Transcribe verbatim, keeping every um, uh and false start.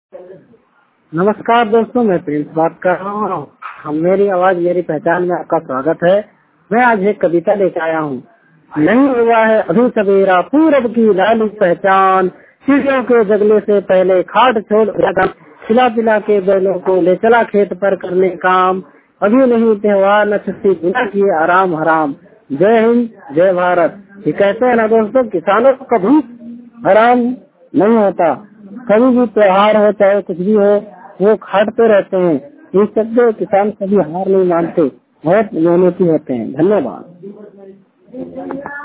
नमस्कार दोस्तों, मैं प्रिंस बात कर रहा हूँ। हम मेरी आवाज मेरी पहचान में आपका स्वागत है। मैं आज एक कविता लेकर आया हूँ। नहीं हुआ है अभी सवेरा, पूरब की लाली पहचान, चिड़ियों के जगले से पहले खाट छोड़ लगा, खिला पिला के बैलों को ले चला खेत पर करने काम। अभी नहीं त्योहार न छुट्टी, बिना किए आराम हराम। जय हिंद, जय भारत। ये कहते हैं ना दोस्तों, किसानों को कभी आराम नहीं होता। कभी भी त्योहार हो चाहे कुछ भी हो, वो खाटते रहते हैं। इस सबसे किसान कभी हार नहीं मानते, बहुत मेहनती होते हैं। धन्यवाद।